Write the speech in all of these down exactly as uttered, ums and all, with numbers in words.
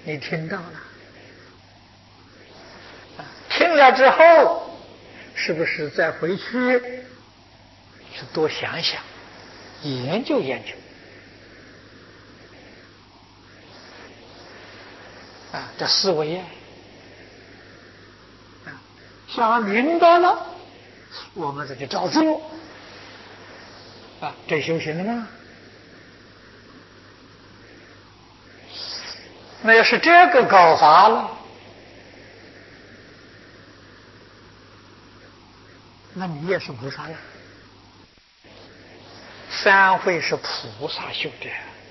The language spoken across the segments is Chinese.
你听到了，啊，听了之后，是不是再回去去多想想，研究研究？啊，这思维啊，啊，想明白了，我们这就照做，啊，这修行了吗？那要是这个搞法了，那你也是菩萨呀。三会是菩萨修的，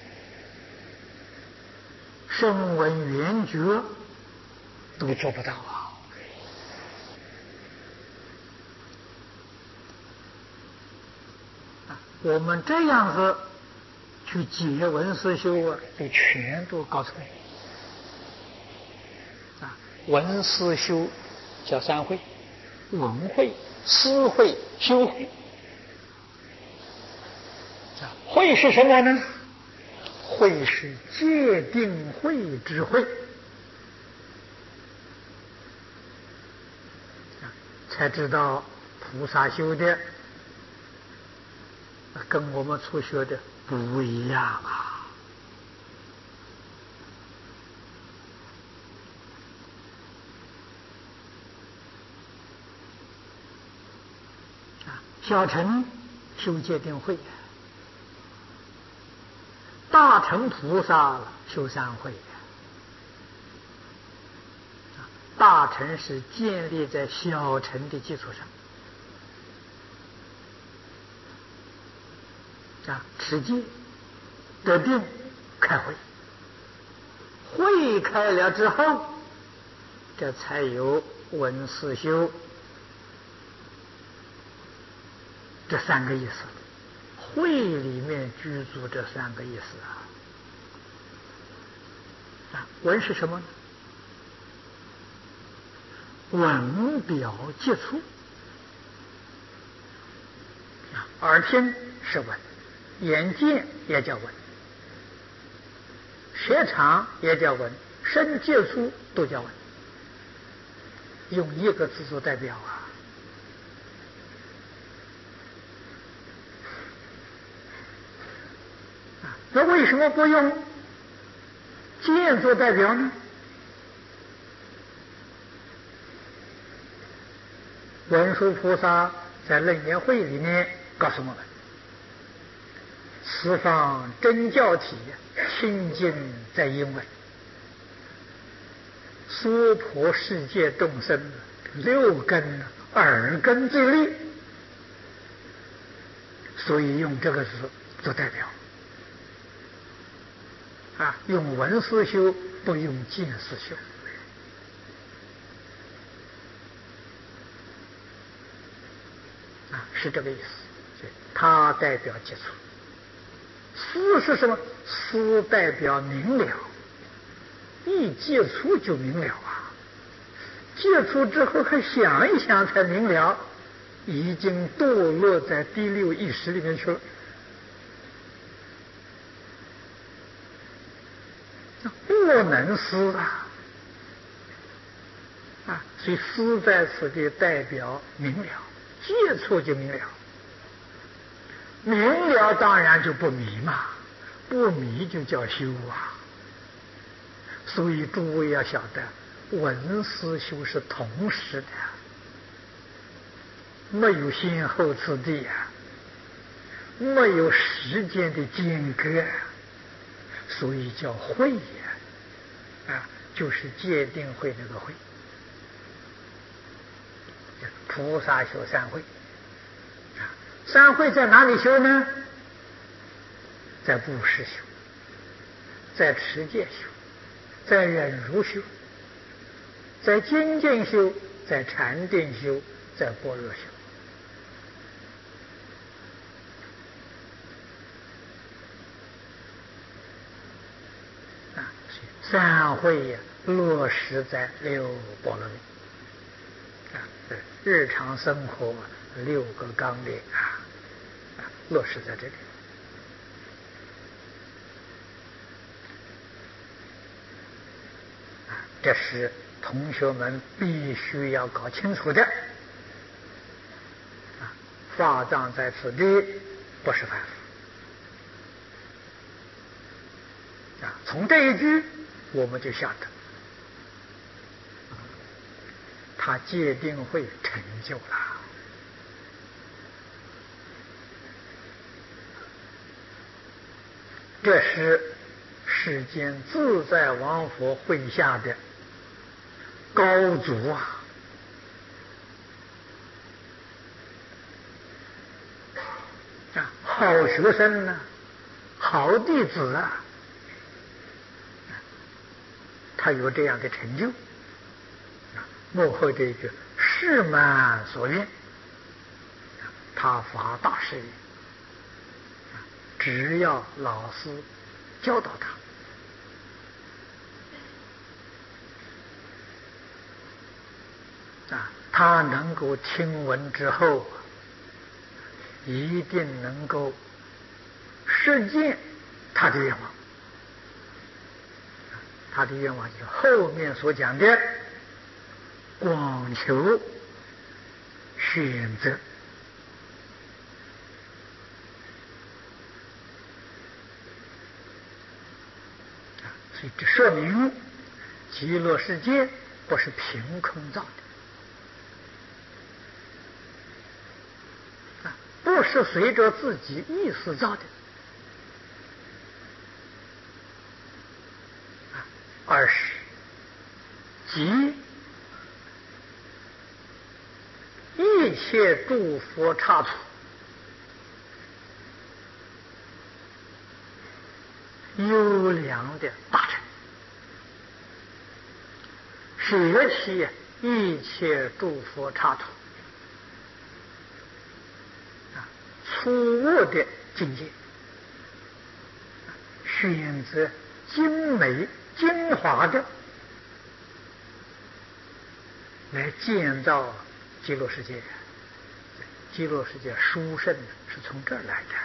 声闻缘觉都做不到啊。我们这样子去解文思修啊，就全都搞错了。啊，文思修叫三会，文会、思会、修会。啊，会是什么呢？会是戒定慧之慧，啊，才知道菩萨修的跟我们初学的不一样啊。小乘修戒定慧，大乘菩萨修三慧。大乘是建立在小乘的基础上，啊，持戒、得定、开慧，慧开了之后，这才有文思修这三个意思。慧里面居住这三个意思啊。啊，文是什么呢？闻表接触，啊，耳听是闻，眼见也叫闻，舌尝也叫闻，身接触都叫闻，用一个字做代表啊。啊，那为什么不用见做代表呢？文殊菩萨在楞严会里面告诉我们，十方真教体清净在因闻，娑婆世界众生六根耳根最利，所以用这个字做代表啊，用闻思修，不用见思修。啊，是这个意思。它代表接触。思是什么？思代表明了，一接触就明了啊。接触之后还想一想才明了，已经堕落在第六意识里面去了。不能思啊！啊，所以思在此地代表明了，接触就明了，明了当然就不迷嘛，不迷就叫修啊。所以诸位要晓得，闻思修是同时的，没有先后次第啊，没有时间的间隔，所以叫慧呀。啊，就是戒定慧那个慧。菩萨修三慧，啊，三慧在哪里修呢？在布施修，在持戒修，在忍辱修，在精进修，在禅定修，在般若修。啊，三慧呀，落实在六波罗蜜。啊，日常生活六个纲领啊，啊，落实在这里。 这是同学们必须要搞清楚的。啊，法藏在此地不是凡夫。啊，从这一句我们就晓得，他戒定会成就了。这是世间自在王佛会下的高足啊！啊，好学生呢、啊，好弟子啊，他有这样的成就。啊，幕后这一句“世满所愿”，他发大誓愿，只要老师教导他，啊，他能够听闻之后，一定能够实践他的愿望。他的愿望就是后面所讲的广求选择。所以这说明极乐世界不是凭空造的，啊，不是随着自己意思造的，啊，而是集一切诸佛刹土优良的大乘，舍弃一切诸佛刹土啊粗恶的境界，选择精美精华的来建造极乐世界。极乐世界殊胜是从这儿来的。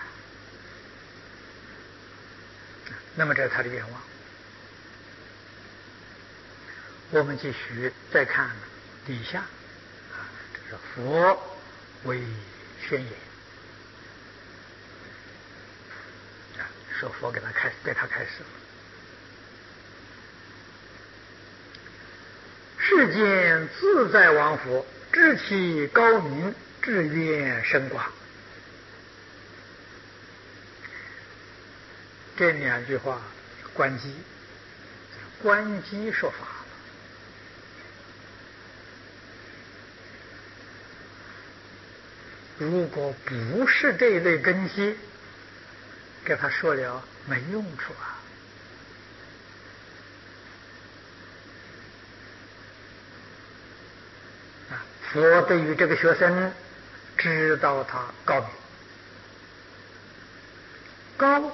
那么这是他的愿望。我们继续再看底下，啊，这是佛为宣言，啊，说佛给他开对他开始了。世间自在王佛，知其高明，志愿深广。这两句话关机，关机说法。如果不是这一类根基，给他说了没用处啊！啊，佛对于这个学生知道他高明，高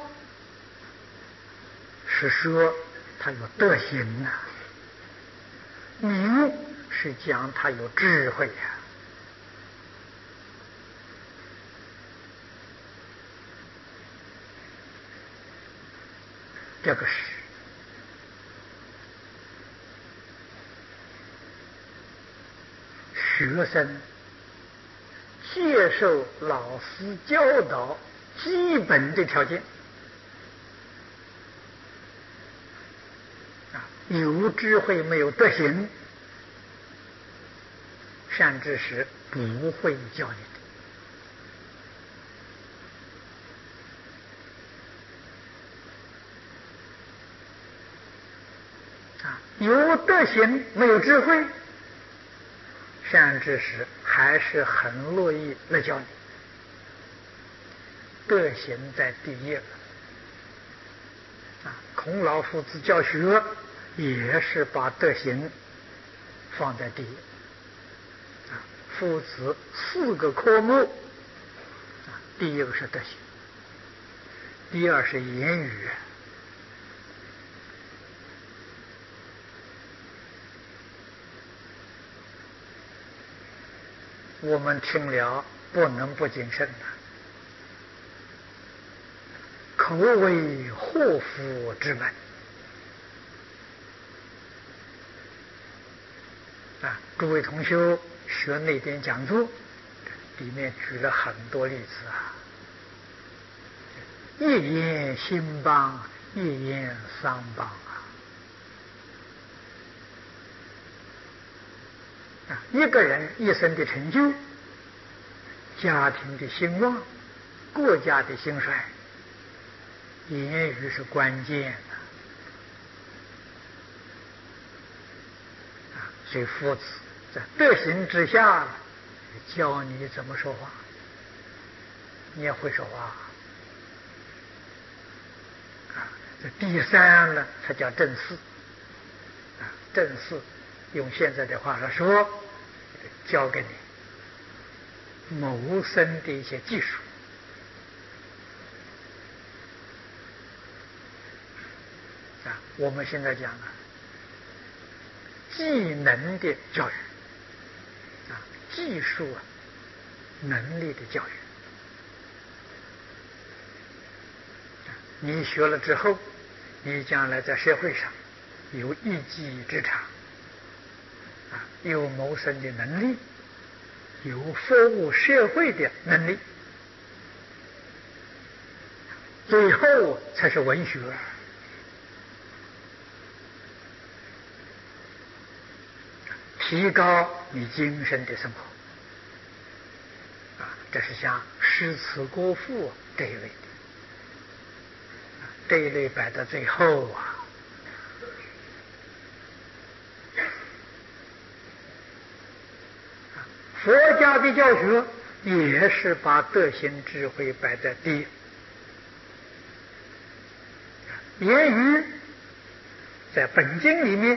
是说他有德行呐、啊，明是讲他有智慧呀、啊。这个是学生接受老师教导基本的条件啊，有智慧没有德行，善知识不会教你的啊，有德行没有智慧，善知识还是很乐意来教你。德行在第一了啊，孔老夫子教学也是把德行放在第一啊。父子四个科目啊，第一个是德行，第二是言语。我们听了不能不谨慎的，口为祸福之门啊，诸位同修学那点讲座，里面举了很多例子啊，一言兴邦，一言丧邦啊。啊，一个人一生的成就，家庭的兴旺，国家的兴衰，言语是关键的。啊，所以夫子在德行之下，教你怎么说话，你也会说话。啊，这第三呢，它叫正事。啊，正事用现在的话来说，教给你谋生的一些技术。啊，我们现在讲啊，技能的教育，啊，技术啊，能力的教育。你学了之后，你将来在社会上有一技之长，啊，有谋生的能力，有服务社会的能力，最后才是文学。提高你精神的生活，啊，这是像诗词歌赋这一类的，啊，这一类摆在最后啊。佛家的教学也是把德行智慧摆在第一，言语在本经里面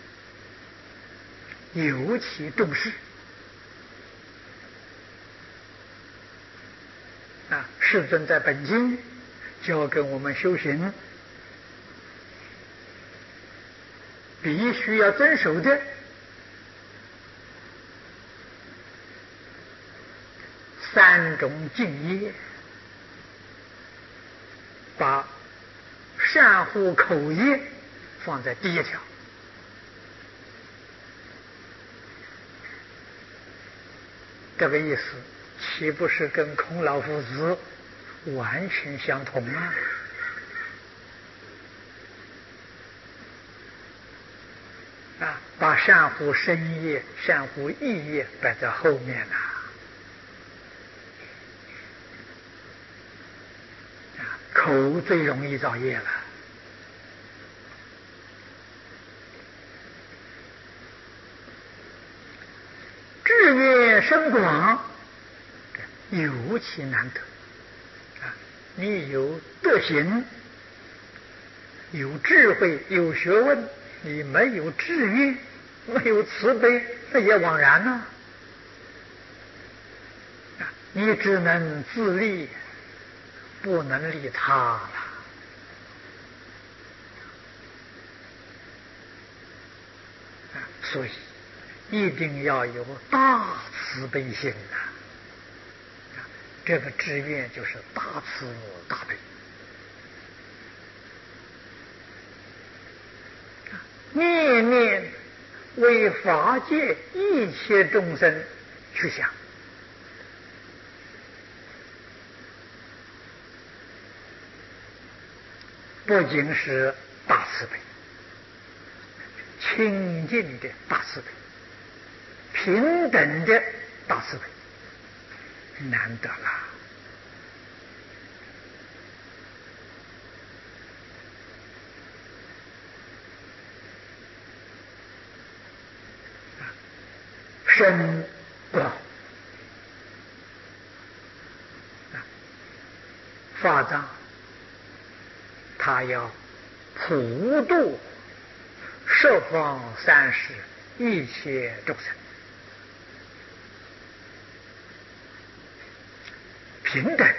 尤其重视。啊，世尊在本经教给我们修行必须要遵守的三种敬业，把善护口业放在第一条。这个意思岂不是跟孔老夫子完全相同啊？啊，把善护身业、善护意业摆在后面呐、啊。啊，口最容易造业了。智业深广尤其难得啊！你有德行，有智慧，有学问，你没有智业，没有慈悲，那也枉然呢、啊！你只能自利，不能利他了。啊，所以一定要有大慈悲心呐、啊！这个志愿就是大慈大悲。念念为法界一切众生去想，不仅是大慈悲，清净的大慈悲，平等的大慈悲，难得了。深广啊，法藏他要普度十方三世一切众生，平等，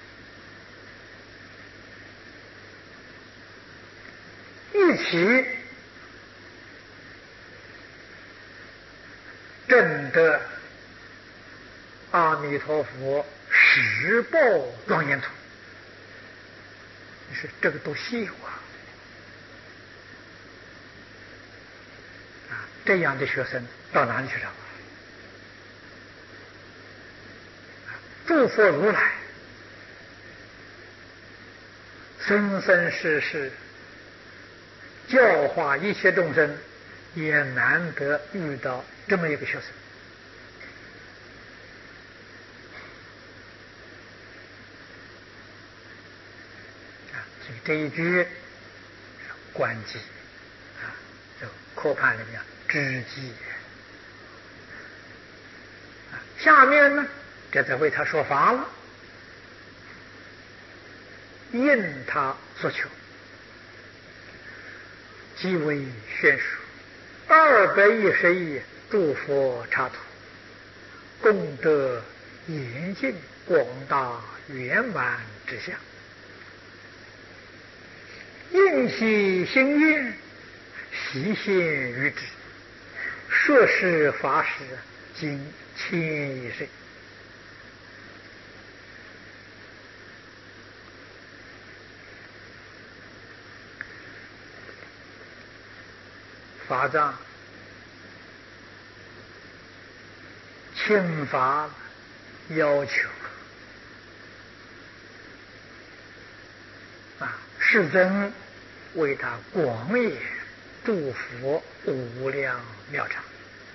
一起证得阿弥陀佛十报庄严土。你说这个多稀有啊！啊， 这样的学生到哪里去找？诸佛如来生生世世教化一切众生，也难得遇到这么一个学生啊！所以这一句观机啊，这课判里面知机啊。下面呢，这在为他说法了，应他所求，即为宣说二百一十亿诸佛刹土，功德严尽广大圆满之相，应其心愿，悉现于之，说是法时经千亿世。法藏请法要求啊，世尊为他广演诸佛无量妙常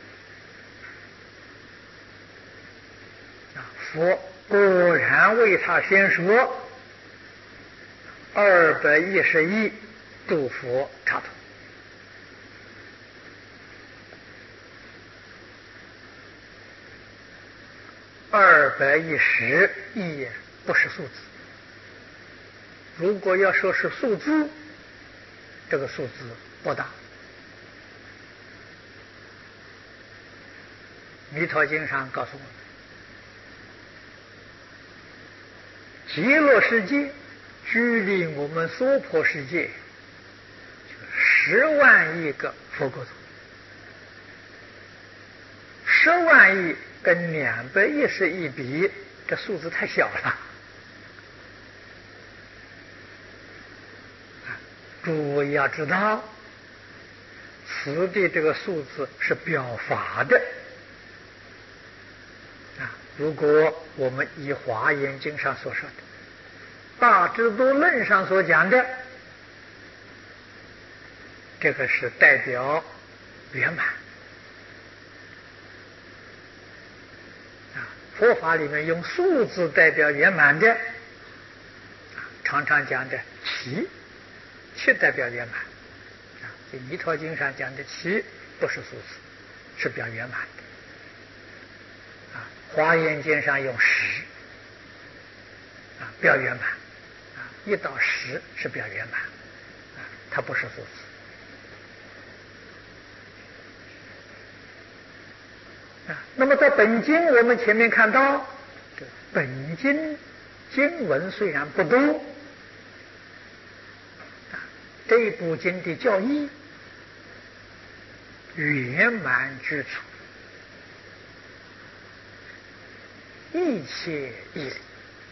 啊，佛果然为他宣说二百一十亿诸佛刹土。二百一十亿不是数字，如果要说是数字，这个数字不大。弥陀经上告诉我们，极乐世界距离我们娑婆世界十万亿个佛国土，十万亿跟两百一十亿比，这数字太小了。诸位要知道，此地这个数字是表法的啊。如果我们以华严经上所说的、大智度论上所讲的，这个是代表圆满。佛法里面用数字代表圆满的，常常讲的七，七代表圆满啊。这弥陀经上讲的七不是数字，是表圆满的啊。华严经上用十啊，表圆满啊，一到十是表圆满啊，它不是数字。那么在本经我们前面看到，本经经文虽然不多，这部经的教义圆满具足，一切义理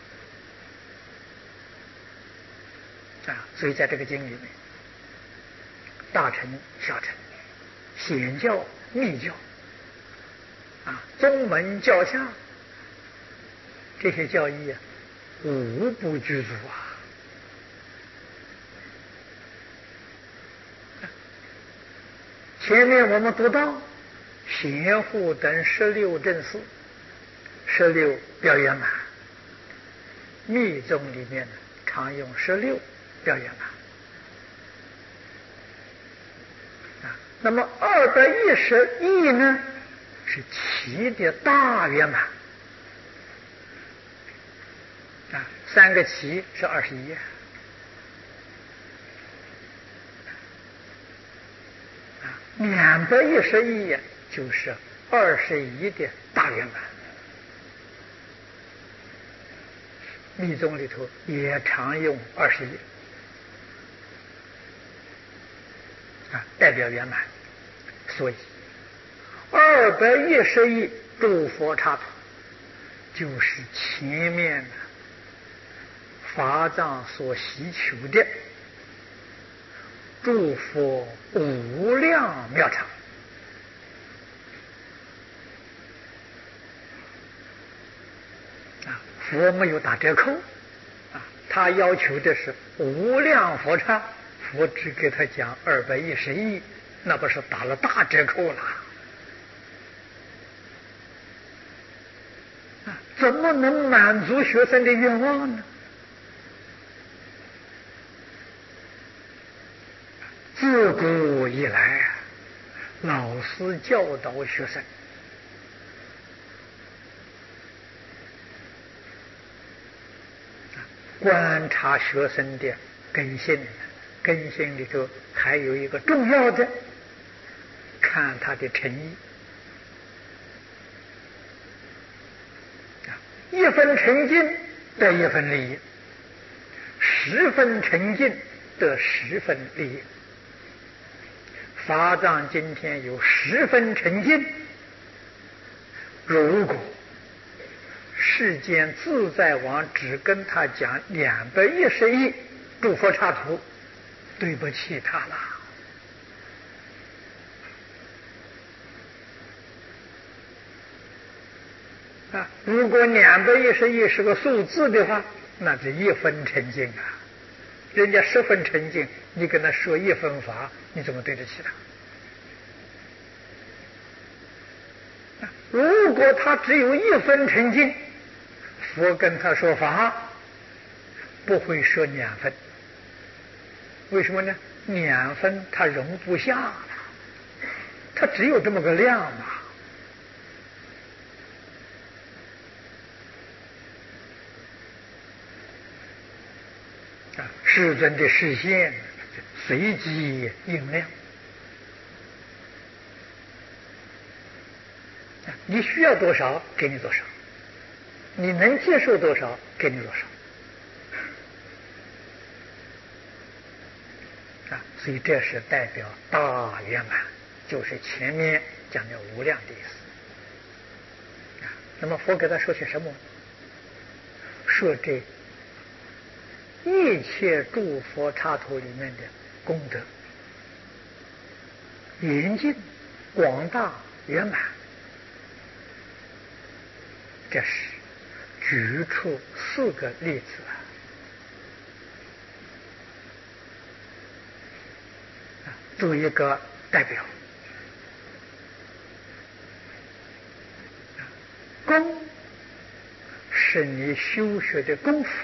啊。所以在这个经里面，大乘小乘、显教密教啊，宗门教下这些教义啊，无不具足啊。前面我们读到贤护等十六正士，十六表圆满，密宗里面呢常用十六表圆满啊。那么二百一十亿呢？是七的大圆满啊，三个七是二十一啊，两百一十亿就是二十一的大圆满。密宗里头也常用二十一啊，代表圆满，所以二百一十亿诸佛刹土，就是前面的法藏所希求的诸佛无量妙常佛没有打折扣啊，他要求的是无量佛刹，佛只给他讲二百一十亿，那不是打了大折扣了啊？怎么能满足学生的愿望呢？自古以来啊，老师教导学生，观察学生的根性，根性里头还有一个重要的，看他的诚意。一分诚敬得一分利益，十分诚敬得十分利益。法藏今天有十分诚敬，如果世间自在王只跟他讲两百一十亿诸佛刹土，对不起他了啊！如果两百一十亿是个数字的话，那是一分诚敬啊！人家十分诚敬，你跟他说一分法，你怎么对得起他？如果他只有一分诚敬，佛跟他说法不会说两分，为什么呢？两分他容不下了，他只有这么个量嘛。啊，世尊的示现随机应量，你需要多少给你多少，你能接受多少给你多少啊！所以这是代表大圆满，就是前面讲的无量的意思啊。那么佛给他说些什么？说这一切诸佛刹土里面的功德严净、广大、圆满，这是举出四个例子啊，做一个代表。功是你修学的功夫，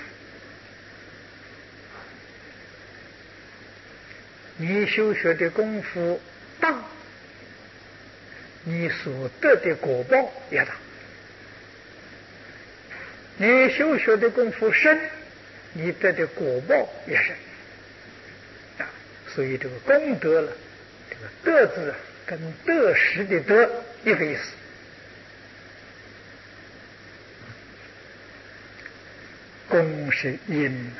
你修学的功夫大，你所得的果报也大；你修学的功夫深，你得的果报也深啊。所以这个功德了，这个德字跟得失的得一个意思。功是因啊，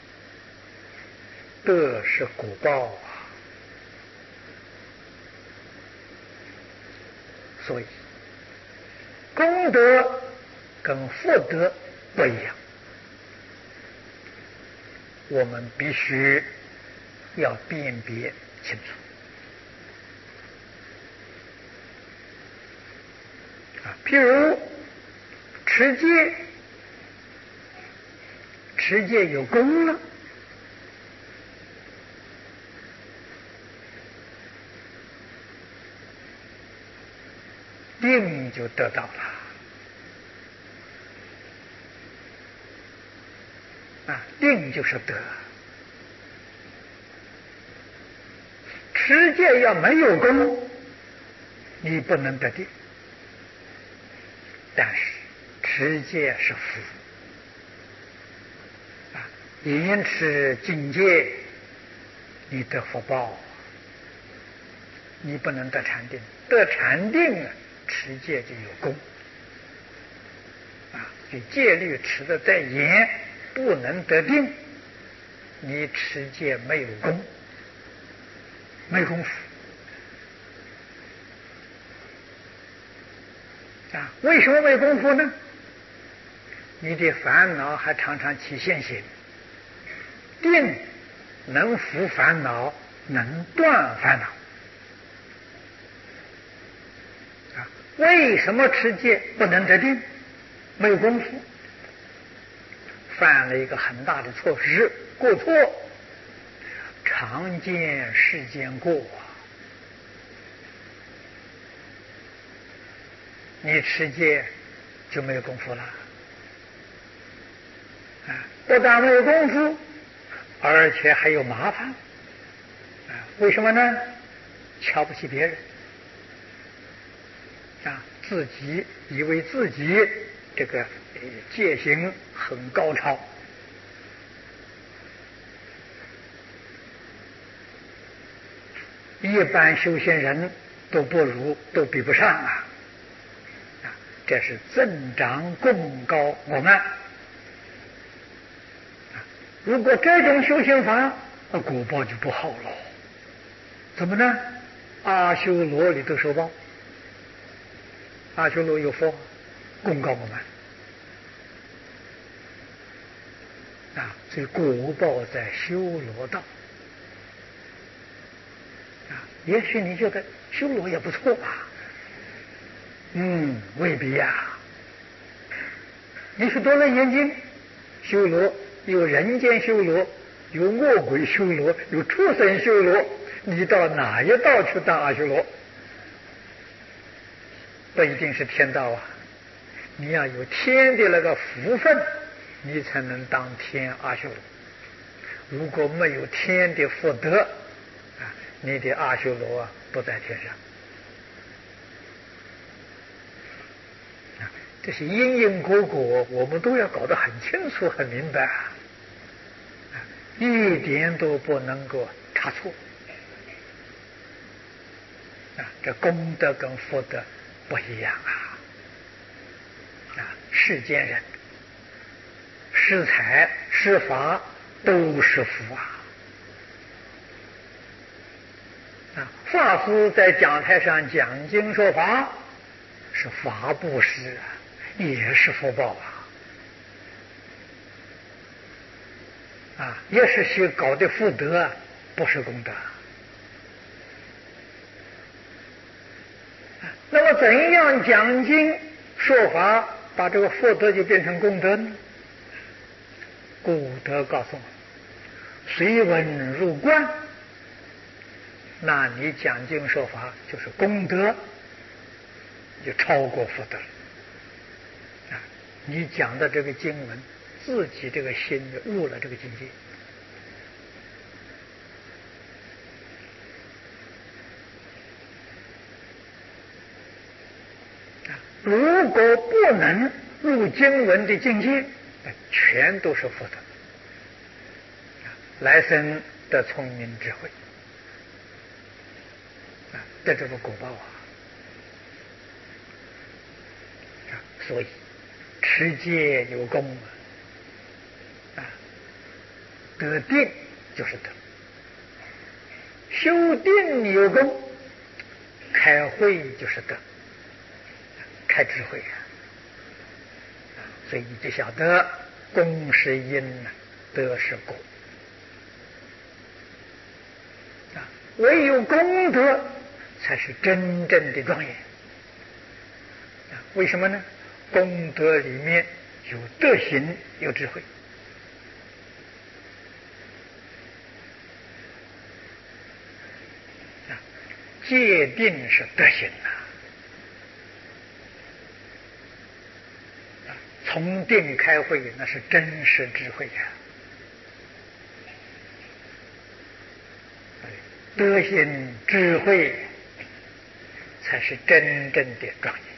德是果报啊。所以功德跟福德不一样，我们必须要辨别清楚啊。譬如持戒，持戒有功了，定就得到了啊，定就是得。持戒要没有功，你不能得定，但是持戒是福啊，严持境界，你得福报，你不能得禅定，得禅定啊，持戒就有功啊。你戒律持得再严，不能得定，你持戒没有功，没功夫啊。为什么没功夫呢？你的烦恼还常常起现行，定能伏烦恼，能断烦恼啊。为什么持戒不能得定？没有功夫犯了一个很大的错失过错，常见世间过啊！你持戒就没有功夫了啊！不但没有功夫，而且还有麻烦啊！为什么呢？瞧不起别人啊！自己以为自己这个戒行很高超，一般修行人都不如，都比不上啊！啊，这是增长功高我慢。如果这种修行法，那果报就不好了。怎么呢？阿修罗里头受报，阿修罗有佛，功高我慢啊，所以果报在修罗道啊。也许你觉得修罗也不错啊，嗯，未必呀、啊。你是多人眼睛修罗，有人间修罗，有恶鬼修罗，有畜生修罗，你到哪一道去当阿修罗？不一定是天道啊，你要有天的那个福分，你才能当天阿修罗。如果没有天的福德啊，你的阿修罗啊不在天上。啊，这些因因果果，我们都要搞得很清楚、很明白啊，一点都不能够差错。啊，这功德跟福德不一样啊！啊，世间人施财施法都是福啊！啊，法师在讲台上讲经说法是法布施啊，也是福报啊！啊，也是学搞的福德，不是功德。那么怎样讲经说法，把这个福德就变成功德呢？古德告诉我，随文入观，那你讲经说法就是功德，就超过福德了。啊，你讲的这个经文，自己这个心就入了这个境界。如果不能入经文的境界，全都是福德，来生的聪明智慧啊，得这个果报啊！啊，所以持戒有功啊，得定就是德；修定有功，开慧就是德。开智慧啊！所以你就晓得功是因，德是果啊！唯有功德才是真正的庄严啊！为什么呢？功德里面有德行，有智慧啊！戒定是德行啊！从定开慧，那是真实智慧呀、啊！德行智慧才是真正的庄严。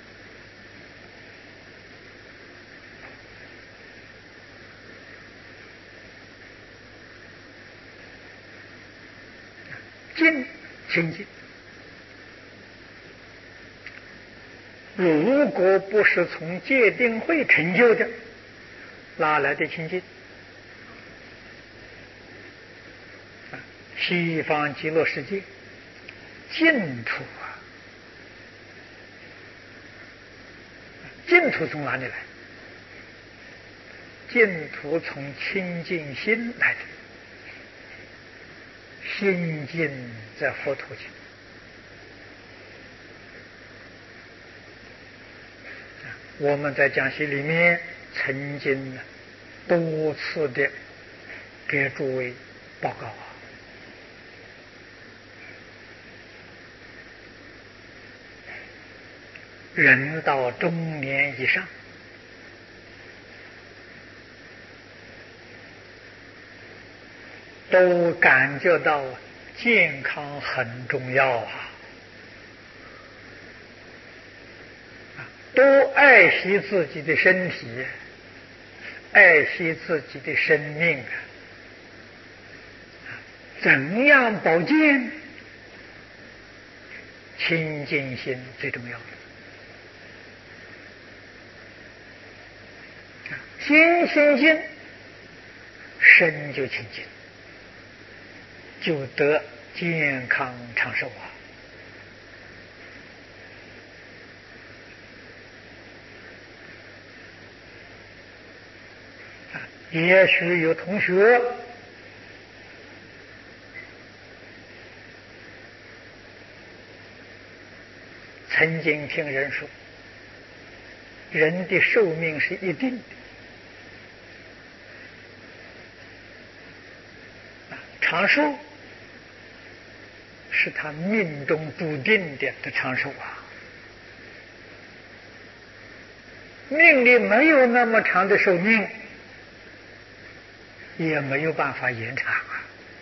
静清净，如果不是从戒定慧成就的，哪来的清净？西方极乐世界净土啊，净土从哪里来？净土从清净心来的，心净在佛土净。我们在讲习里面曾经呢多次的给诸位报告啊。人到中年以上，都感觉到健康很重要啊，都爱惜自己的身体，爱惜自己的生命啊。怎样保健？清净心最重要的。心清净，身就清净，就得健康长寿啊！也许有同学曾经听人说，人的寿命是一定的。长寿是他命中注定的的长寿啊，命里没有那么长的寿命，也没有办法延长啊。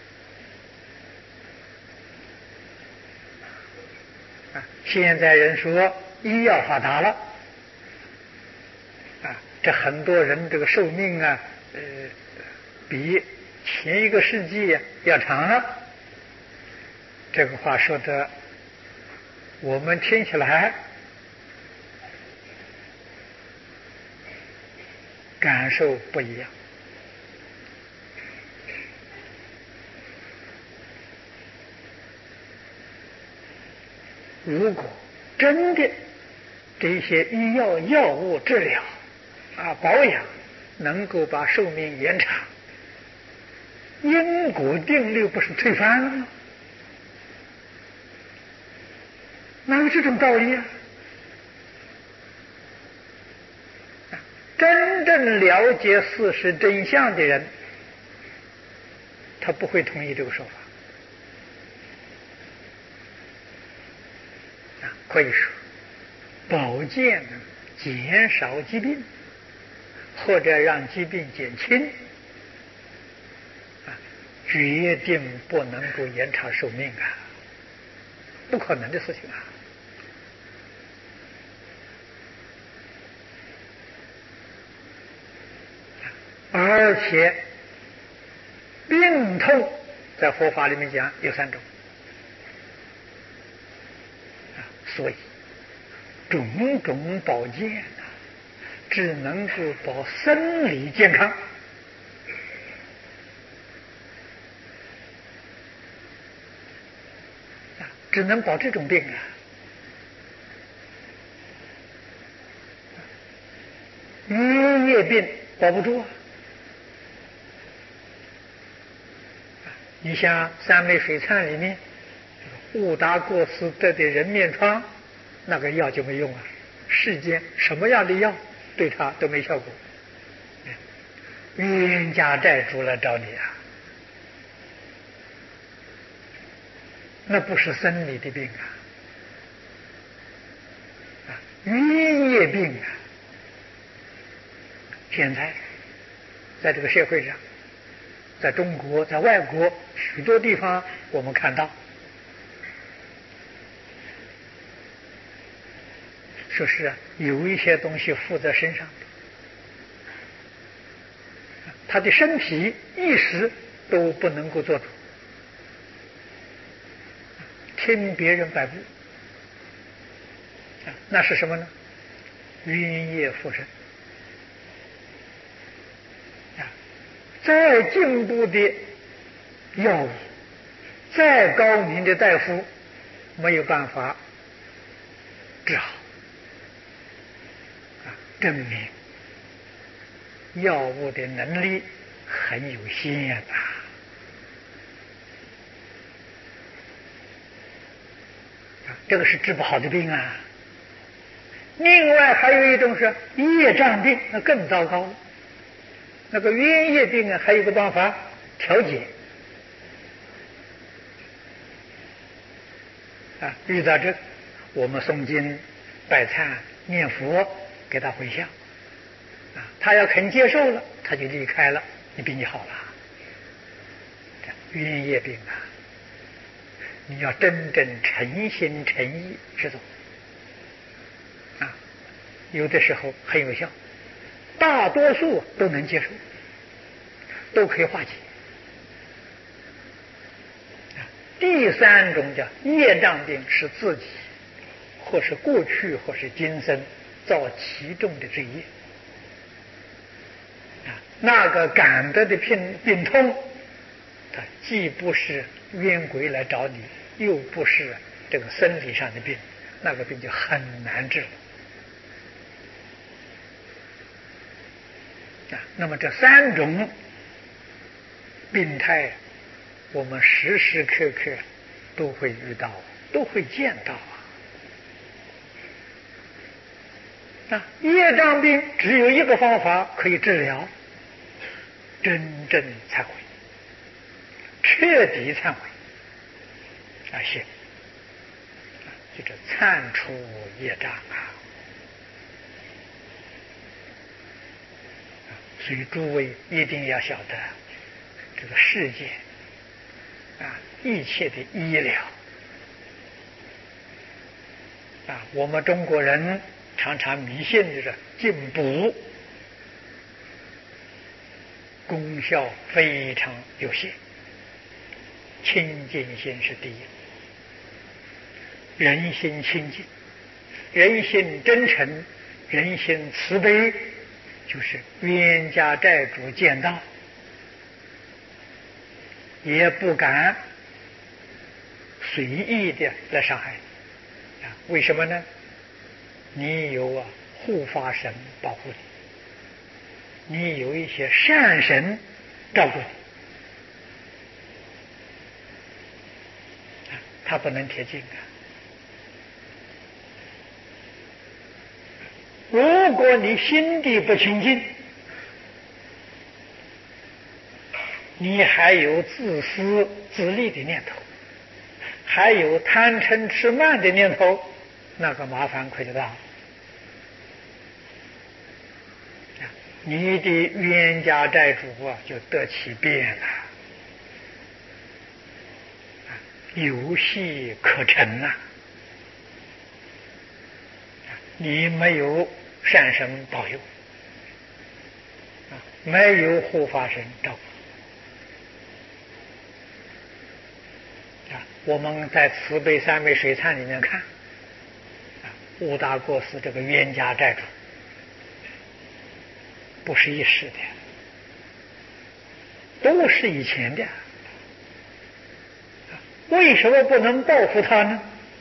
啊，现在人说医药发达了，啊，这很多人这个寿命啊，呃，比前一个世纪要长了。这个话说的，我们听起来感受不一样。如果真的这些医药药物治疗啊保养能够把寿命延长，因果定律不是推翻了吗？哪有这种道理啊？真正了解事实真相的人，他不会同意这个说法。啊，可以说，保健减少疾病，或者让疾病减轻，啊，决定不能够延长寿命啊，不可能的事情啊。而且病痛在佛法里面讲有三种，所以种种保健啊，只能够保生理健康，啊，只能保这种病啊。渔业病保不住啊。你像三味水忏里面误达过斯得的人面疮，那个药就没用啊，世间什么样的药对他都没效果。冤家债主来找你啊，那不是生理的病啊，啊，冤业病啊。现在在这个社会上，在中国，在外国许多地方，我们看到，说是有一些东西附在身上的，他的身体意识都不能够做主，听别人摆布，那是什么呢？冤业附身。再进步的药物，再高明的大夫，没有办法治好，啊，证明药物的能力很有限啊。这个是治不好的病啊。另外还有一种是业障病，那更糟糕了。 那个冤业病啊，还有个办法调节啊。遇到这个，我们诵经、拜忏、念佛，给他回向啊。他要肯接受了，他就离开了，你病就好了。冤业病啊，你要真正诚心诚意去做啊，有的时候很有效，大多数都能接受，都可以化解。第三种叫业障病，是自己或是过去或是今生造其中的罪业啊，那个感得的病病痛，它既不是冤鬼来找你，又不是这个身体上的病，那个病就很难治啊。那么这三种病态，我们时时刻刻都会遇到，都会见到啊。啊，业障病只有一个方法可以治疗，真正忏悔，彻底忏悔啊，是啊，就是忏除业障啊。所以诸位一定要晓得，这个世界啊，一切的医疗啊，我们中国人常常迷信就是进补，功效非常有限。清净心是第一，人心清净，人心真诚，人心慈悲，就是冤家债主见到也不敢随意的来伤害啊。为什么呢？你有啊护法神保护你，你有一些善神照顾你，他不能贴近啊。如果你心地不清净，你还有自私自利的念头，还有贪嗔痴慢的念头，那个麻烦可就大了。你的冤家债主啊，就得其变了，有戏可乘啊！你没有善神保佑，没有护法神照顾啊！我们在慈悲三昧水忏里面看，啊，乌达过斯这个冤家债主不是一时的，都是以前的。为什么不能报复他呢？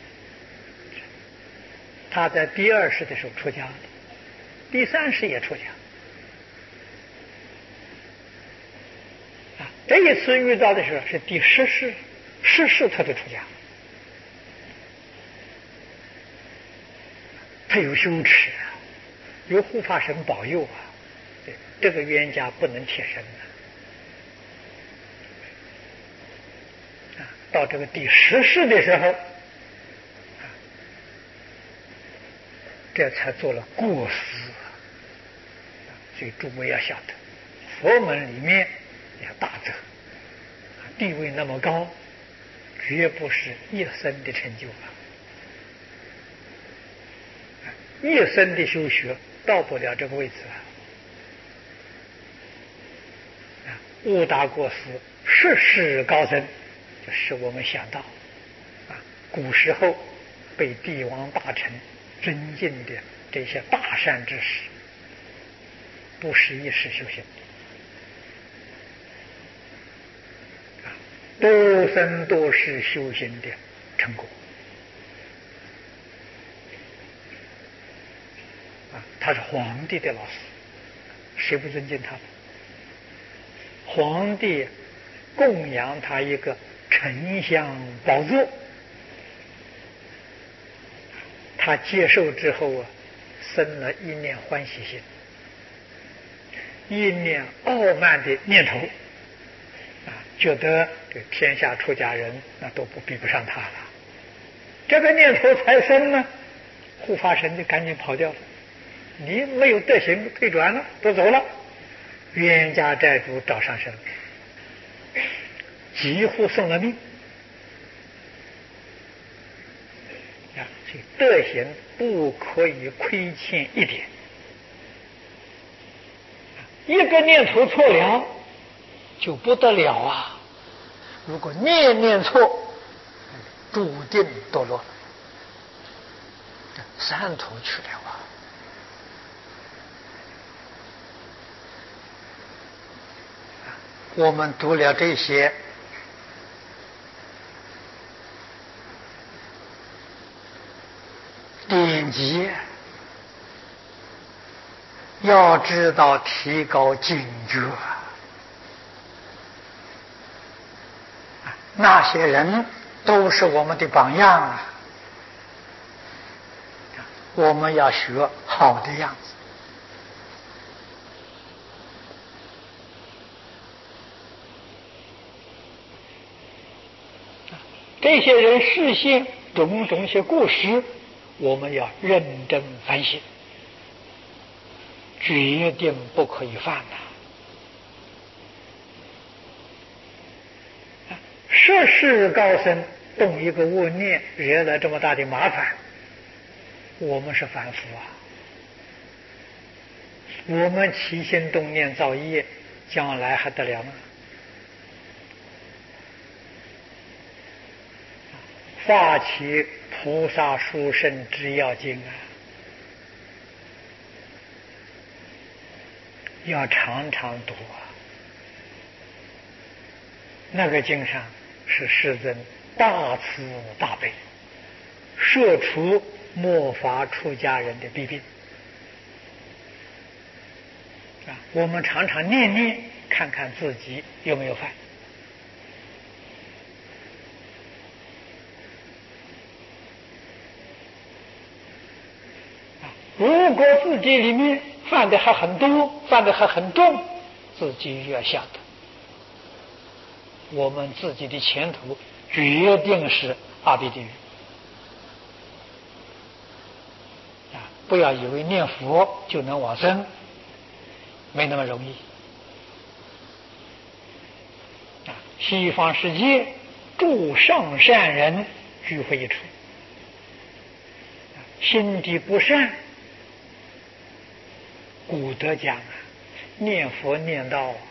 他在第二世的时候出家了，第三世也出家啊。这一次遇到的时候是第十世，十世他就出家，他有羞耻啊，有护法神保佑啊，对，这个冤家不能贴身的。到这个第十世的时候，这才做了过失。所以诸位要晓得，佛门里面要大德，地位那么高，绝不是一生的成就啊！一生的修学到不了这个位置啊！悟达过失，世世高僧，就使我们想到啊，古时候被帝王大臣尊敬的这些大善之士，不是一时修行啊，多生多世修行的成果啊。他是皇帝的老师，谁不尊敬他？皇帝供养他一个沉香宝座，他接受之后啊，生了一念欢喜心， 一念傲慢的念头啊，觉得这天下出家人那都不比不上他了。这个念头才生呢，护法神就赶紧跑掉了。你没有德行，退转了，都走了。冤家债主找上身了，几乎送了命。啊，所以德行不可以亏欠一点。一个念头错了，就不得了啊！如果念念错，注定堕落了，山途去了啊！我们读了这些典籍，要知道提高警觉。那些人都是我们的榜样啊，我们要学好的样子。这些人事先种种些故事，我们要认真反省，决定不可以犯呐。涉世高僧动一个恶念，惹了这么大的麻烦，我们是凡夫啊。我们起心动念造业，将来还得了吗？发起菩萨殊胜之要经啊，要常常读啊。那个经上是世尊大慈大悲，摄除末法出家人的弊病啊。我们常常念念，看看自己有没有犯。如果自己里面犯的还很多，犯的还很重，自己要晓得，我们自己的前途决定是阿鼻地狱啊！不要以为念佛就能往生，没那么容易啊！西方世界诸上善人聚会一处，心地不善，古德讲啊，念佛念到啊，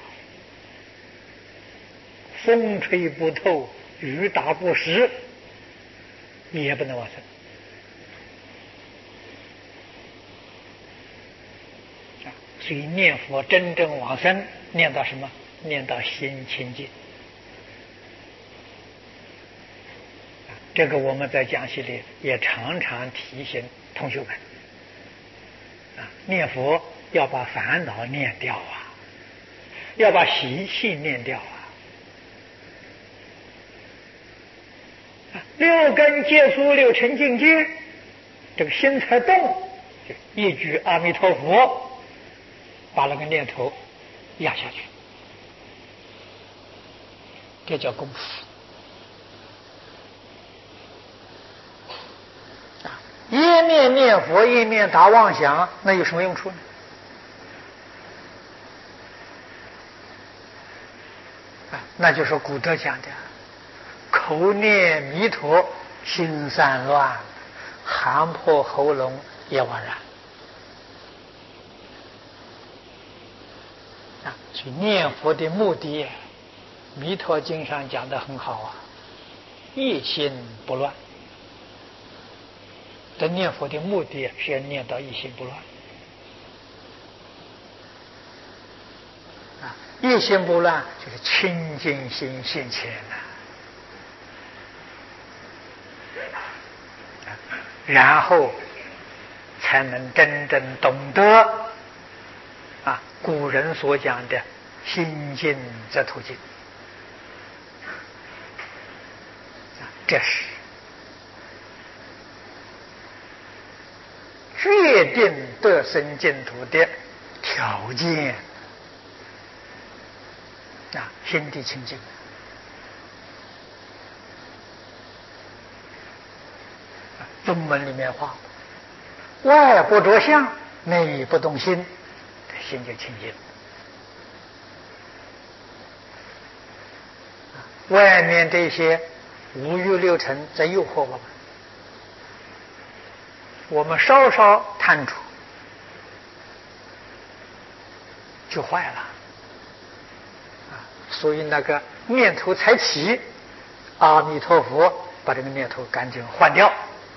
风吹不透，雨打不湿，也不能往生啊。所以念佛真正往生，念到什么？念到心清净。这个我们在讲习里也常常提醒同学们啊，念佛要把烦恼念掉啊，要把习气念掉啊。六根接触六尘境界，这个心才动，就一句阿弥陀佛，把那个念头压下去，这叫功夫。一面念佛，一面打妄想，那有什么用处呢？啊，那就是古德讲的，口念弥陀，心散乱，喊破喉咙也枉然。啊，所以念佛的目的，弥陀经上讲得很好啊，一心不乱。这念佛的目的是要念到一心不乱啊，一心不乱就是清净心现前呐、啊，然后才能真正懂得啊古人所讲的心净则途径啊，这是决定得生净土的条件啊，心地清净。中文里面话，外不着相，内不动心，心就清净。外面这些五欲六尘在诱惑我们，我们稍稍贪着就坏了啊！所以那个念头才起，阿弥陀佛把这个念头赶紧换掉。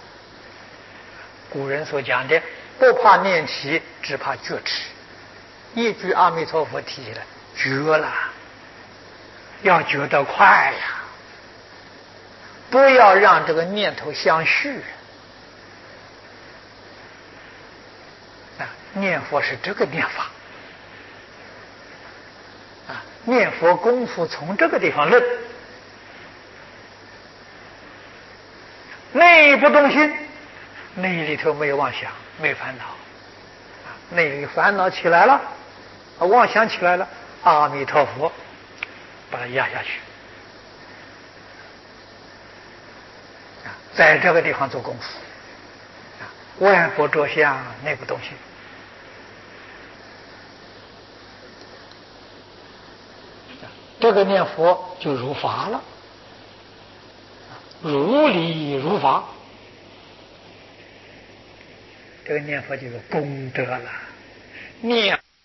古人所讲的，不怕念起，只怕觉迟。一句阿弥陀佛提起来，觉了，要觉得快呀！不要让这个念头相续啊！念佛是这个念法啊！念佛功夫从这个地方论，内不动心。内里头没有妄想，没有烦恼，啊，内里烦恼起来了，啊，妄想起来了，阿弥陀佛，把它压下去，啊，在这个地方做功夫，啊，万佛着相，内不动心，啊，这个念佛就如法了，如理如法。这个念佛就是功德了，念